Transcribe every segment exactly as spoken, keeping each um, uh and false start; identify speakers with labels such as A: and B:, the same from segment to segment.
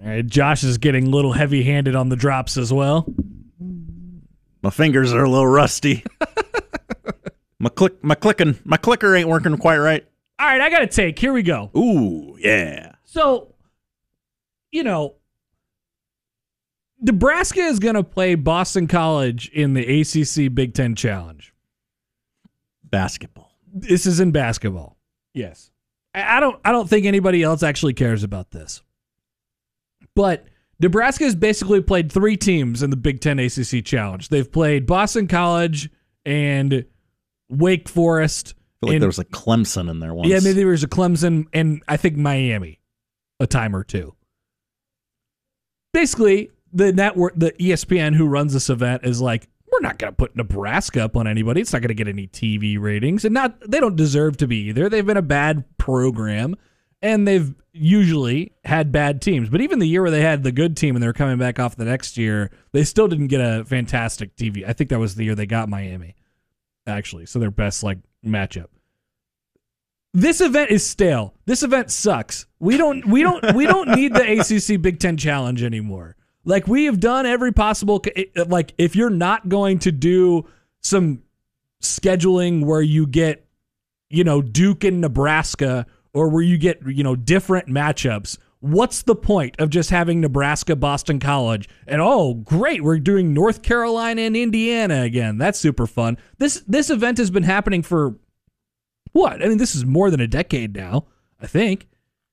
A: All right, Josh is getting a little heavy-handed on the drops as well.
B: My fingers are a little rusty. my click, my clicking, my clicker ain't working quite right.
A: All right, I got a take. Here we go.
B: Ooh, yeah.
A: So, you know, Nebraska is going to play Boston College in the A C C Big Ten Challenge.
B: Basketball.
A: This is in basketball. Yes. I I don't I don't think anybody else actually cares about this. But Nebraska has basically played three teams in the Big Ten A C C Challenge. They've played Boston College and Wake Forest.
B: I feel like
A: and,
B: there was a Clemson in there once.
A: Yeah, maybe there was a Clemson and I think Miami a time or two. Basically, the network, the E S P N who runs this event is like, we're not going to put Nebraska up on anybody. It's not going to get any T V ratings. And not they don't deserve to be either. They've been a bad program, and they've usually had bad teams. But even the year where they had the good team and they were coming back off the next year, they still didn't get a fantastic T V. I think that was the year they got Miami, actually. So their best like matchup. This event is stale. This event sucks. We don't we don't we don't need the A C C Big Ten Challenge anymore. Like, we have done every possible, like, if you're not going to do some scheduling where you get, you know, Duke and Nebraska, or where you get, you know, different matchups, what's the point of just having Nebraska, Boston College, and, oh, great, we're doing North Carolina and Indiana again. That's super fun. This this event has been happening for, what? I mean, this is more than a decade now, I think.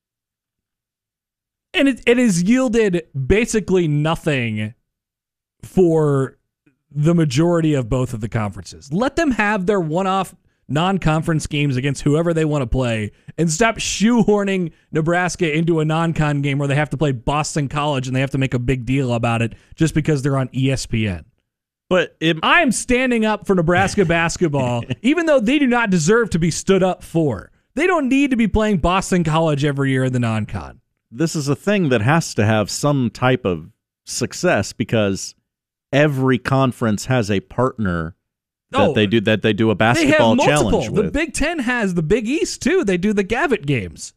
A: And it, it has yielded basically nothing for the majority of both of the conferences. Let them have their one-off non-conference games against whoever they want to play, and stop shoehorning Nebraska into a non-con game where they have to play Boston College and they have to make a big deal about it just because they're on E S P N.
B: But it,
A: I'm standing up for Nebraska basketball, even though they do not deserve to be stood up for. They don't need to be playing Boston College every year in the non-con.
B: This is a thing that has to have some type of success because every conference has a partner that
A: oh,
B: they do that they do a basketball
A: they have multiple.
B: challenge with.
A: The Big Ten has the Big East too. They do the Gavitt games.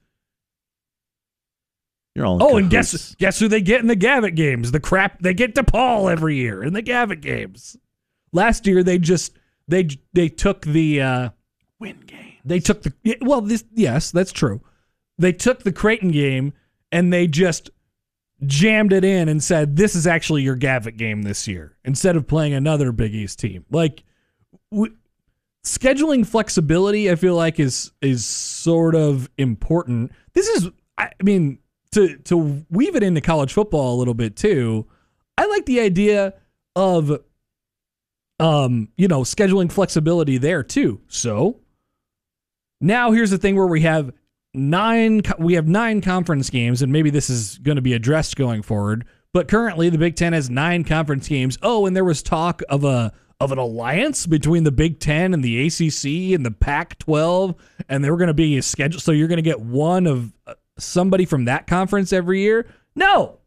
B: You're all in
A: oh,
B: cahoots.
A: and guess guess who they get in the Gavitt games? The crap they get DePaul every year in the Gavitt games. Last year they just they they took the uh,
B: win game.
A: They took the well this yes that's true. They took the Creighton game. And they just jammed it in and said, this is actually your Gavitt game this year, instead of playing another Big East team. Like, w- scheduling flexibility, I feel like, is is sort of important. This is, I mean, to, to weave it into college football a little bit, too, I like the idea of, um, you know, scheduling flexibility there, too. So, now here's the thing where we have Nine, we have nine conference games, and maybe this is going to be addressed going forward. But currently, the Big Ten has nine conference games. Oh, and there was talk of a of an alliance between the Big Ten and the A C C and the Pac twelve, and they were going to be a schedule. So you're going to get one of uh, somebody from that conference every year. No,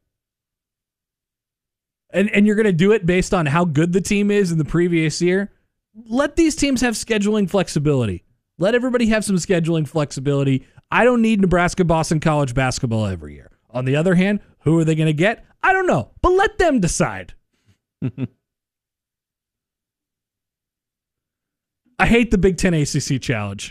A: and and you're going to do it based on how good the team is in the previous year. Let these teams have scheduling flexibility. Let everybody have some scheduling flexibility. I don't need Nebraska Boston College basketball every year. On the other hand, who are they going to get? I don't know, but let them decide. I hate the Big Ten A C C Challenge.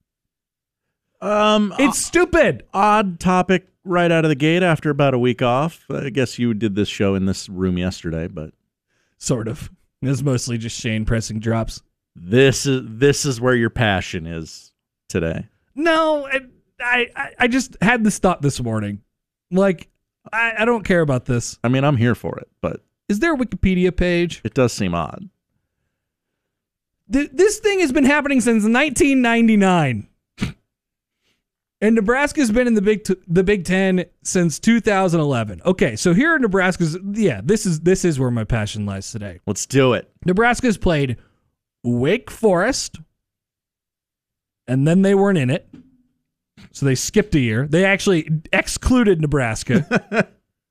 B: Um,
A: it's stupid.
B: Odd topic right out of the gate after about a week off. I guess you did this show in this room yesterday, but
A: sort of. It was mostly just Shane pressing drops.
B: This is this is where your passion is today.
A: No, I I, I just had this thought this morning. Like, I, I don't care about this.
B: I mean, I'm here for it, but
A: is there a Wikipedia page?
B: It does seem odd.
A: Th- this thing has been happening since nineteen ninety-nine. And Nebraska's been in the Big t- the Big Ten since two thousand eleven. Okay, so here in Nebraska's, yeah, this is this is where my passion lies today.
B: Let's do it.
A: Nebraska's played Wake Forest, and then they weren't in it, so they skipped a year. They actually excluded Nebraska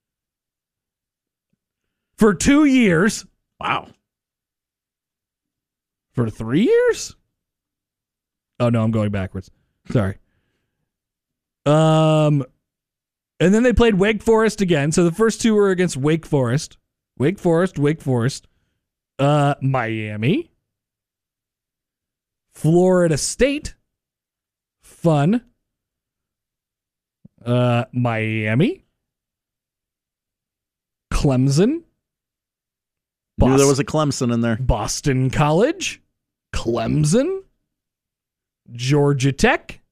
A: for two years.
B: Wow.
A: For three years? Oh no, I'm going backwards. Sorry. Um, And then they played Wake Forest again. So the first two were against Wake Forest. Wake Forest, Wake Forest. Uh, Miami. Florida State. Fun. Uh, Miami. Clemson.
B: Knew there was a Clemson in there.
A: Boston College. Clemson. Georgia Tech.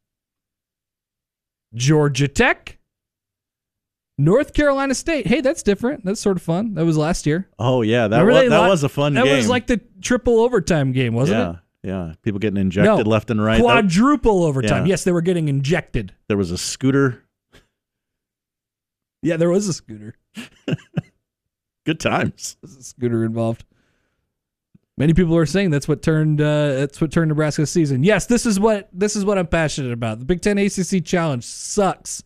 A: Georgia Tech. North Carolina State. Hey, that's different. That's sort of fun. That was last year.
B: Oh, yeah. That, was, that was a fun
A: that
B: game.
A: That was like the triple overtime game, wasn't
B: yeah,
A: it?
B: Yeah. People getting injected
A: no,
B: left and right.
A: Quadruple overtime.
B: Yeah.
A: Yes, they were getting injected.
B: There was a scooter.
A: Yeah, there was a scooter.
B: Good times.
A: There's a scooter involved. Many people are saying that's what turned uh, that's what turned Nebraska's season. Yes, this is what this is what I'm passionate about. The Big Ten A C C Challenge sucks.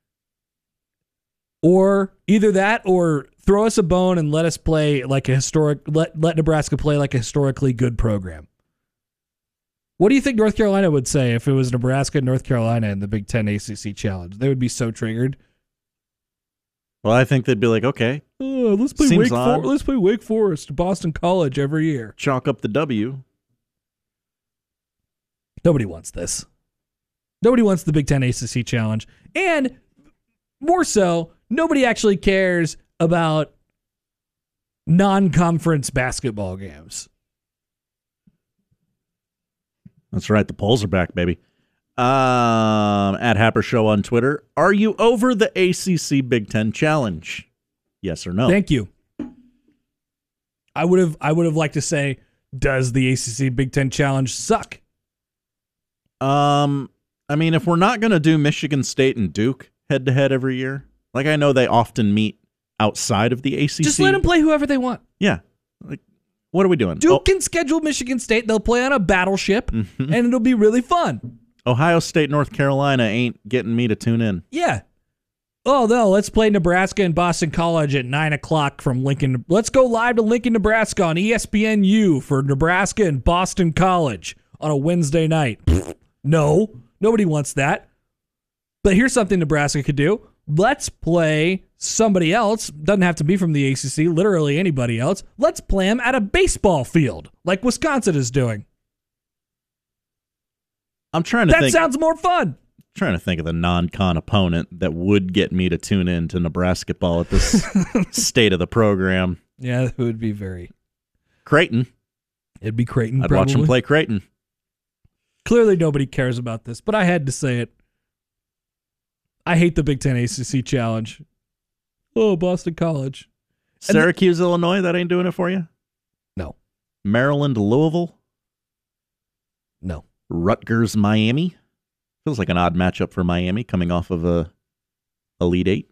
A: Or either that, or throw us a bone and let us play like a historic. Let let Nebraska play like a historically good program. What do you think North Carolina would say if it was Nebraska and North Carolina in the Big Ten A C C Challenge? They would be so triggered.
B: Well, I think they'd be like, okay,
A: oh, let's play Wake For- let's play Wake Forest, Boston College every year.
B: Chalk up the W.
A: Nobody wants this. Nobody wants the Big Ten A C C Challenge, and more so, nobody actually cares about non-conference basketball games.
B: That's right. The polls are back, baby. Um, at Happer Show on Twitter. Are you over the A C C Big Ten Challenge? Yes or no?
A: Thank you. I would have. I would have liked to say, does the A C C Big Ten Challenge suck?
B: Um, I mean, if we're not going to do Michigan State and Duke head to head every year, like I know they often meet outside of the A C C.
A: Just let them play whoever they want.
B: Yeah. Like, what are we doing?
A: Duke
B: oh.
A: can schedule Michigan State. They'll play on a battleship,
B: mm-hmm.
A: and it'll be really fun.
B: Ohio State, North Carolina ain't getting me to tune in.
A: Yeah. Oh, no, let's play Nebraska and Boston College at nine o'clock from Lincoln. Let's go live to Lincoln, Nebraska on E S P N U for Nebraska and Boston College on a Wednesday night. No, nobody wants that. But here's something Nebraska could do. Let's play somebody else. Doesn't have to be from the A C C, literally anybody else. Let's play them at a baseball field like Wisconsin is doing.
B: I'm trying to
A: that
B: think.
A: That sounds more fun.
B: Trying to think of the non-con opponent that would get me to tune in to Nebraska ball at this state of the program.
A: Yeah, it would be very
B: Creighton.
A: It'd be Creighton.
B: I'd
A: probably.
B: watch them play Creighton.
A: Clearly, nobody cares about this, but I had to say it. I hate the Big Ten A C C Challenge. Oh, Boston College,
B: Syracuse, th- Illinois. That ain't doing it for you.
A: No.
B: Maryland, Louisville.
A: No.
B: Rutgers, Miami. Feels like an odd matchup for Miami coming off of a Elite Eight.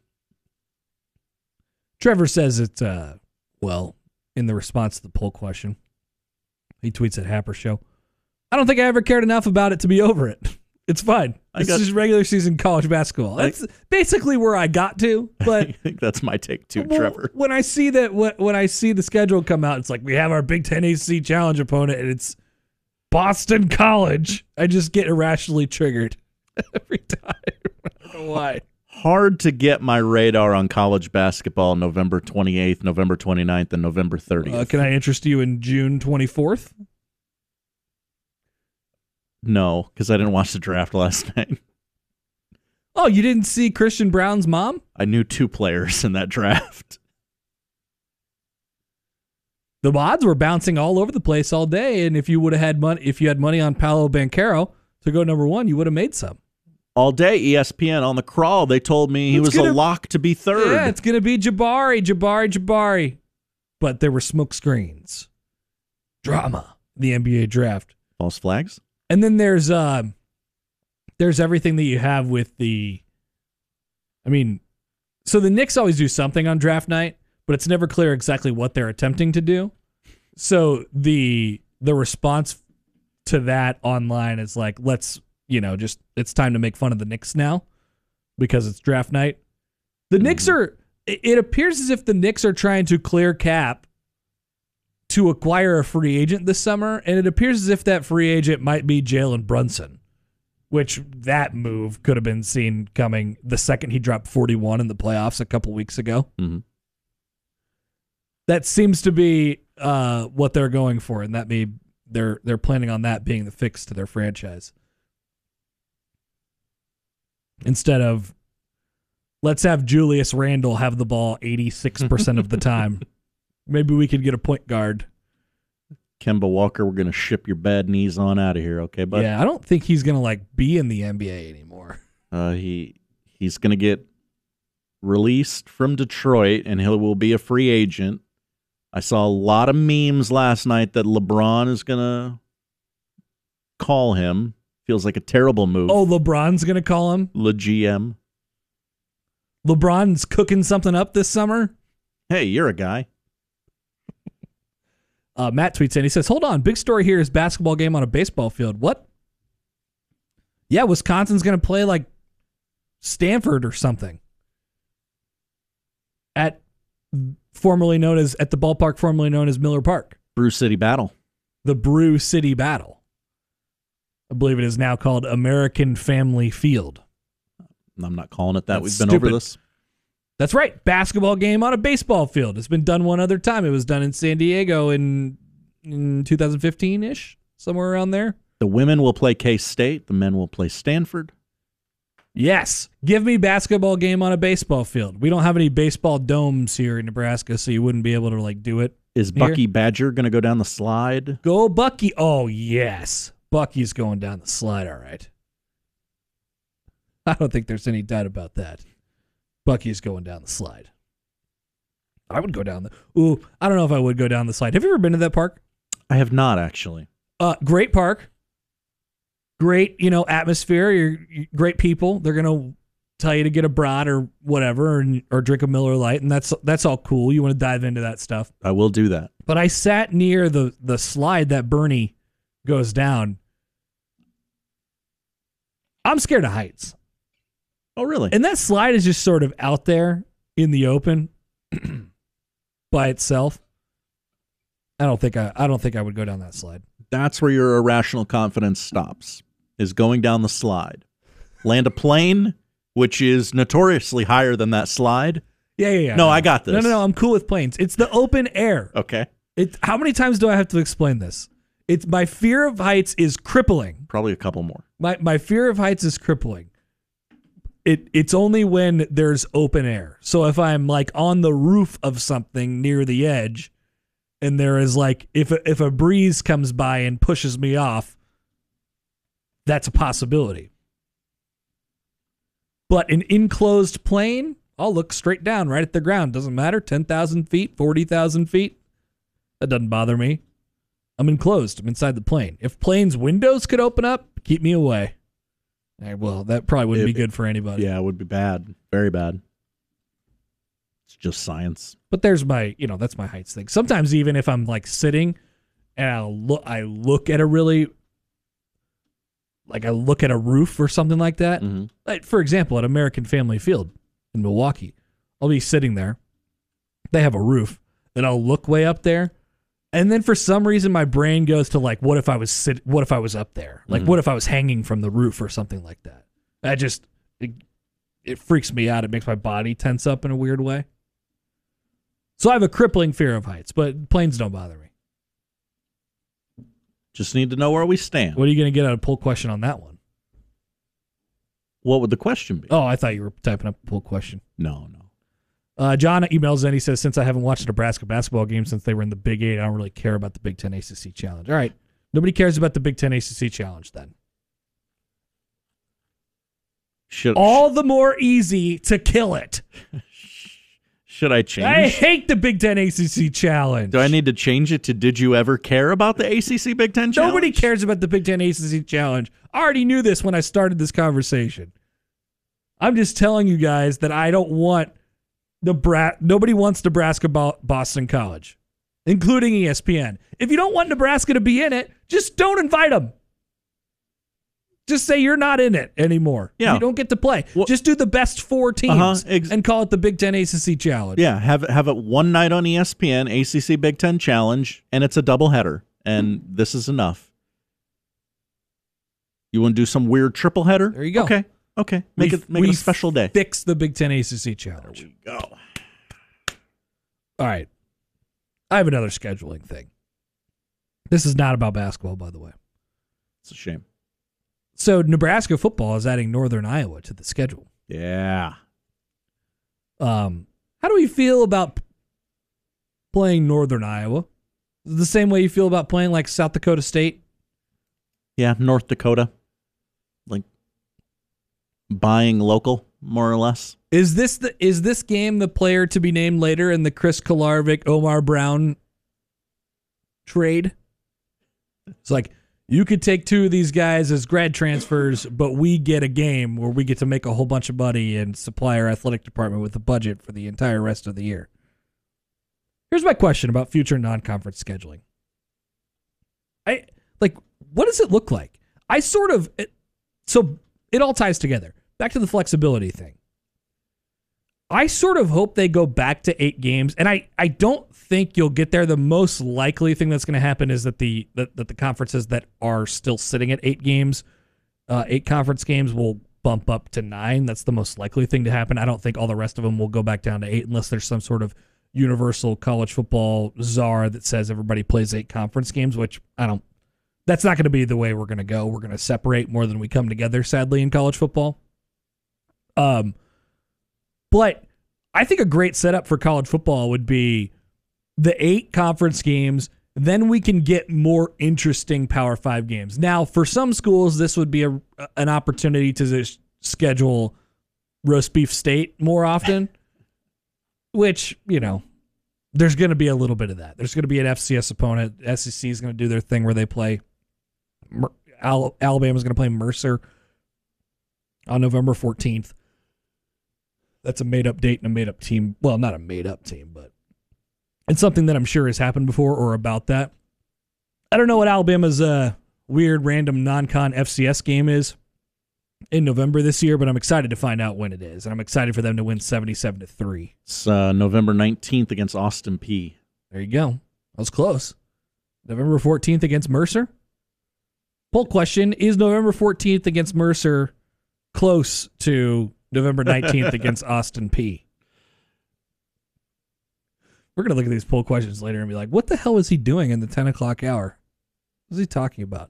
A: Trevor says it's, uh, well, in the response to the poll question, he tweets at Happer Show, I don't think I ever cared enough about it to be over it. It's fine. It's got, just regular season college basketball. That's I, basically where I got to. But
B: I think that's my take too,
A: well,
B: Trevor.
A: When I see that, when I see the schedule come out, it's like we have our Big Ten A C C Challenge opponent, and it's Boston College. I just get irrationally triggered every time. I don't know why.
B: Hard to get my radar on college basketball November twenty-eighth, November twenty-ninth, and November thirtieth.
A: Uh, can I interest you in June twenty-fourth?
B: No, because I didn't watch the draft last night.
A: Oh, you didn't see Christian Brown's mom?
B: I knew two players in that draft.
A: The odds were bouncing all over the place all day, and if you would have had money, if you had money on Paolo Banchero to go number one, you would have made some.
B: All day, E S P N on the crawl, they told me he
A: it's
B: was
A: gonna,
B: a lock to be third.
A: Yeah, it's going to be Jabari, Jabari, Jabari. But there were smoke screens. Drama. The N B A draft.
B: False flags?
A: And then there's uh, there's everything that you have with the, I mean, so the Knicks always do something on draft night, but it's never clear exactly what they're attempting to do. So the the response to that online is like, let's, you know, just, it's time to make fun of the Knicks now because it's draft night. The mm-hmm. Knicks are, it appears as if the Knicks are trying to clear cap to acquire a free agent this summer, and it appears as if that free agent might be Jalen Brunson, which that move could have been seen coming the second he dropped forty-one in the playoffs a couple weeks ago.
B: Mm-hmm.
A: That seems to be uh, what they're going for, and that may they're they're planning on that being the fix to their franchise. Instead of, let's have Julius Randle have the ball eighty-six percent of the time. Maybe we could get a point guard.
B: Kemba Walker, we're going to ship your bad knees on out of here, okay, bud?
A: Yeah, I don't think he's going to like be in the N B A anymore.
B: Uh, he he's going to get released from Detroit, and he will be a free agent. I saw a lot of memes last night that LeBron is going to call him. Feels like a terrible move.
A: Oh, LeBron's going to call him?
B: Le G M.
A: LeBron's cooking something up this summer?
B: Hey, you're a guy.
A: Uh, Matt tweets in. He says, hold on. Big story here is basketball game on a baseball field. What? Yeah, Wisconsin's going to play like Stanford or something. At formerly known as, at the ballpark formerly known as Miller Park.
B: Brew City Battle.
A: The Brew City Battle. I believe it is now called American Family Field.
B: I'm not calling it that.
A: That's
B: We've been
A: stupid.
B: over this.
A: That's right. Basketball game on a baseball field. It's been done one other time. It was done in San Diego in, in two thousand fifteen-ish, somewhere around there.
B: The women will play K-State. The men will play Stanford.
A: Yes. Give me basketball game on a baseball field. We don't have any baseball domes here in Nebraska, so you wouldn't be able to like do it.
B: Is
A: here.
B: Bucky Badger going to go down the slide?
A: Go Bucky. Oh, yes. Bucky's going down the slide, all right. I don't think there's any doubt about that. Bucky's going down the slide. I would go down the... Ooh, I don't know if I would go down the slide. Have you ever been to that park?
B: I have not, actually.
A: Uh, great park. Great, you know, atmosphere. You're, you're great people. They're going to tell you to get a brat or whatever, or, or drink a Miller Lite, and that's that's all cool. You want to dive into that stuff.
B: I will do that.
A: But I sat near the, the slide that Bernie goes down. I'm scared of heights.
B: Oh, really?
A: And that slide is just sort of out there in the open by itself. I don't think I I don't think I would go down that slide.
B: That's where your irrational confidence stops, is going down the slide. Land a plane, which is notoriously higher than that slide.
A: Yeah, yeah, yeah.
B: No, I got this.
A: No, no, no. I'm cool with planes. It's the open air.
B: Okay.
A: It. How many times do I have to explain this? It's my fear of heights is crippling.
B: Probably a couple more.
A: My my fear of heights is crippling. It it's only when there's open air. So if I'm like on the roof of something near the edge, and there is like if a, if a breeze comes by and pushes me off, that's a possibility. But an enclosed plane, I'll look straight down right at the ground. Doesn't matter. ten thousand feet, forty thousand feet. That doesn't bother me. I'm enclosed. I'm inside the plane. If planes' windows could open up, keep me away. Right, well, that probably wouldn't
B: It-
A: be good for anybody.
B: Yeah, it would be bad. Very bad. It's just science.
A: But there's my, you know, that's my heights thing. Sometimes even if I'm like sitting and I look, I look at a really, like I look at a roof or something like that.
B: Mm-hmm.
A: Like, for example, at American Family Field in Milwaukee, I'll be sitting there. They have a roof. Then I'll look way up there. And then for some reason, my brain goes to like, what if I was sit? What if I was up there? Like,
B: Mhm.
A: what if I was hanging from the roof or something like that? That just it, it freaks me out. It makes my body tense up in a weird way. So I have a crippling fear of heights, but planes don't bother me.
B: Just need to know where we stand.
A: What are you going to get out of a poll question on that one?
B: What would the question be?
A: Oh, I thought you were typing up a poll question.
B: No, no.
A: Uh, John emails in. He says, since I haven't watched a Nebraska basketball game since they were in the Big Eight, I don't really care about the Big Ten A C C Challenge. All right. Nobody cares about the Big Ten A C C Challenge then.
B: Should
A: All the more easy to kill it.
B: should I change?
A: I hate the Big Ten A C C Challenge.
B: Do I need to change it to did you ever care about the A C C Big Ten Challenge?
A: Nobody cares about the Big Ten A C C Challenge. I already knew this when I started this conversation. I'm just telling you guys that I don't want Nebraska. Nobody wants Nebraska Bo- Boston College, including E S P N. If you don't want Nebraska to be in it, just don't invite them. Just say you're not in it anymore.
B: Yeah.
A: You don't get to play.
B: Well,
A: just do the best four teams
B: Uh-huh, ex-
A: and call it the Big Ten A C C Challenge.
B: Yeah, have it, have it one night on E S P N, A C C Big Ten Challenge, and it's a doubleheader, and this is enough. You want to do some weird triple header?
A: There you go.
B: Okay. Okay. Make
A: We-
B: it make it
A: we
B: a special day.
A: Fix the Big Ten A C C challenge.
B: There we go.
A: All right. I have another scheduling thing. This is not about basketball, by the way.
B: It's a shame.
A: So Nebraska football is adding Northern Iowa to the schedule.
B: Yeah.
A: Um, how do we feel about playing Northern Iowa? The same way you feel about playing like South Dakota State?
B: Yeah, North Dakota. Like buying local, more or less.
A: Is this the is this game the player to be named later in the Chris Kolarvik, Omar Brown trade? It's like, you could take two of these guys as grad transfers, but we get a game where we get to make a whole bunch of money and supply our athletic department with a budget for the entire rest of the year. Here's my question about future non-conference scheduling. I like, what does it look like? I sort of, it, so it all ties together. Back to the flexibility thing. I sort of hope they go back to eight games, and I, I don't think you'll get there. The most likely thing that's going to happen is that the that, that the conferences that are still sitting at eight games, uh, eight conference games, will bump up to nine. That's the most likely thing to happen. I don't think all the rest of them will go back down to eight unless there's some sort of universal college football czar that says everybody plays eight conference games, which I don't. That's not going to be the way we're going to go. We're going to separate more than we come together, sadly, in college football. Um. But I think a great setup for college football would be the eight conference games. Then we can get more interesting Power Five games. Now, for some schools, this would be a, an opportunity to just schedule roast beef state more often, which, you know, there's going to be a little bit of that. There's going to be an F C S opponent. S E C is going to do their thing where they play. Alabama's going to play Mercer on November fourteenth. That's a made-up date and a made-up team. Well, not a made-up team, but it's something that I'm sure has happened before or about that. I don't know what Alabama's uh, weird, random, non-con F C S game is in November this year, but I'm excited to find out when it is, and I'm excited for them to win seventy-seven to three.
B: It's uh, November nineteenth against Austin Peay.
A: There you go. That was close. November fourteenth against Mercer. Poll question, is November fourteenth against Mercer close to November nineteenth against Austin Peay? We're going to look at these poll questions later and be like, what the hell is he doing in the ten o'clock hour? What is he talking about?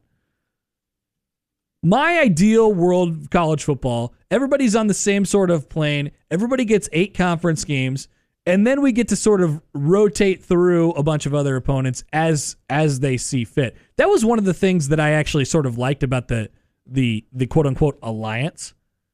A: My ideal world of college football, everybody's on the same sort of plane. Everybody gets eight conference games, and then we get to sort of rotate through a bunch of other opponents as as they see fit. That was one of the things that I actually sort of liked about the the the quote-unquote alliance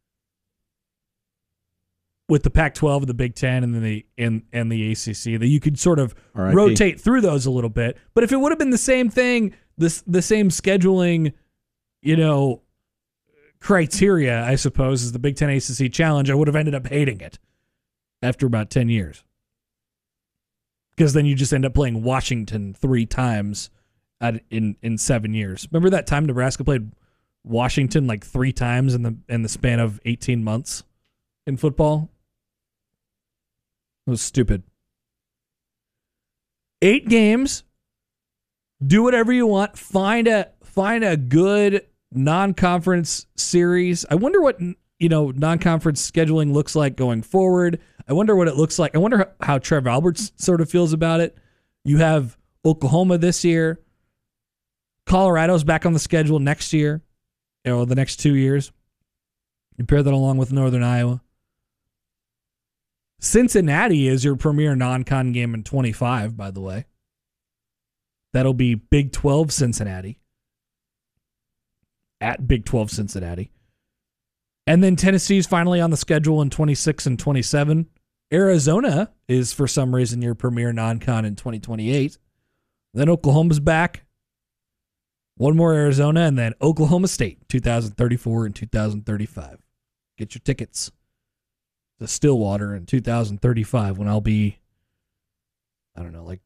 A: with the Pac twelve and the Big Ten and then the and, and the A C C, that you could sort of
B: R I P
A: rotate through those a little bit. But if it would have been the same thing, this the same scheduling, you know, criteria, I suppose, as the Big Ten A C C challenge, I would have ended up hating it after about ten years. Because then you just end up playing Washington three times at, in in seven years. Remember that time Nebraska played Washington like three times in the in the span of eighteen months in football? It was stupid. Eight games. Do whatever you want. Find a find a good non-conference series. I wonder what, you know, non-conference scheduling looks like going forward. I wonder what it looks like. I wonder how, how Trev Alberts sort of feels about it. You have Oklahoma this year. Colorado's back on the schedule next year, you know, the next two years. You pair that along with Northern Iowa. Cincinnati is your premier non-con game in twenty-five, by the way. That'll be Big twelve Cincinnati. At Big twelve Cincinnati. And then Tennessee's finally on the schedule in twenty-six and twenty-seven. Arizona is, for some reason, your premier non-con in twenty twenty-eight. Then Oklahoma's back. One more Arizona, and then Oklahoma State, two thousand thirty-four and two thousand thirty-five. Get your tickets to Stillwater in two thousand thirty-five when I'll be, I don't know, like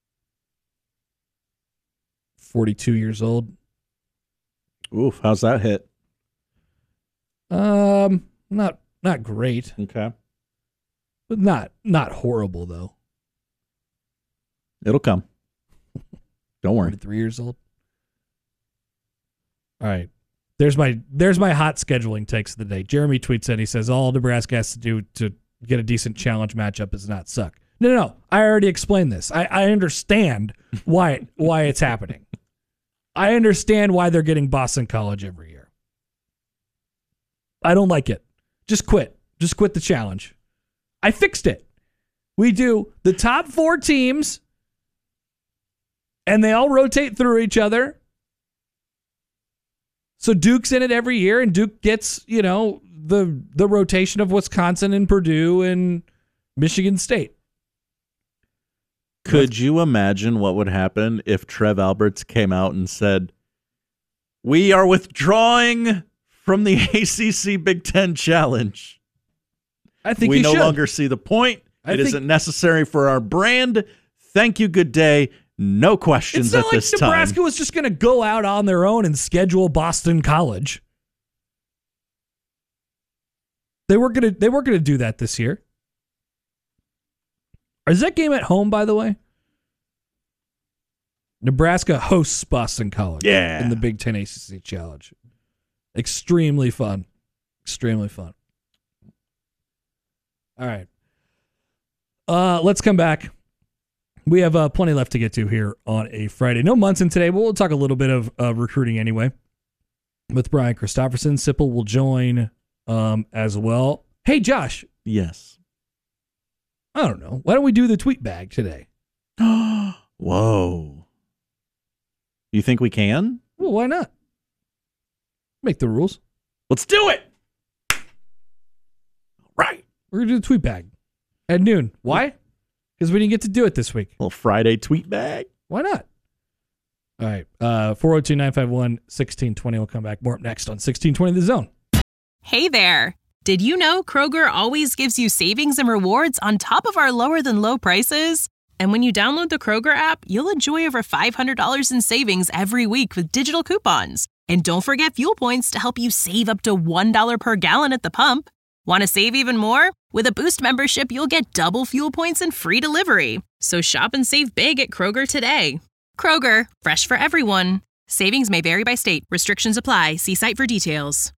A: forty-two years old.
B: Oof, how's that hit?
A: Um, not not great,
B: Okay.
A: but not not horrible though.
B: It'll come. Don't worry.
A: forty-three years old. All right. There's my there's my hot scheduling takes of the day. Jeremy tweets in. He says all Nebraska has to do to get a decent challenge matchup is not suck. No, no, no. I already explained this. I, I understand why why it's happening. I understand why they're getting Boston College every year. I don't like it. Just quit. Just quit the challenge. I fixed it. We do the top four teams, and they all rotate through each other. So Duke's in it every year, and Duke gets, you know, the the rotation of Wisconsin and Purdue and Michigan State.
B: Could you imagine what would happen if Trev Alberts came out and said, "We are withdrawing from the A C C Big Ten Challenge.
A: I think
B: we no
A: should.
B: longer see the point.
A: I
B: it
A: think-
B: isn't necessary for our brand. Thank you. Good day. No questions
A: It's not
B: at
A: like
B: this
A: Nebraska
B: time."
A: was just going to go out on their own and schedule Boston College. They weren't going to. They weren't going to do that this year. Is that game at home, by the way? Nebraska hosts Boston College
B: Yeah.
A: in the Big Ten A C C Challenge. Extremely fun. Extremely fun. All right. Uh, let's come back. We have uh, plenty left to get to here on a Friday. No Munson today, but we'll talk a little bit of uh, recruiting anyway with Brian Christopherson. Sipple will join um, as well. Hey, Josh.
B: Yes.
A: I don't know. Why don't we do the tweet bag today?
B: Whoa. You think we can?
A: Well, why not? Make the rules.
B: Let's do it. Right.
A: We're going to do the tweet bag at noon. Why? Because we didn't get to do it this week.
B: Little Friday tweet bag.
A: Why not? All right. Uh, four oh two, nine five one, one six two zero. We'll come back more up next on sixteen twenty The Zone.
C: Hey there. Did you know Kroger always gives you savings and rewards on top of our lower than low prices? And when you download the Kroger app, you'll enjoy over five hundred dollars in savings every week with digital coupons. And don't forget fuel points to help you save up to one dollar per gallon at the pump. Want to save even more? With a Boost membership, you'll get double fuel points and free delivery. So shop and save big at Kroger today. Kroger, fresh for everyone. Savings may vary by state. Restrictions apply. See site for details.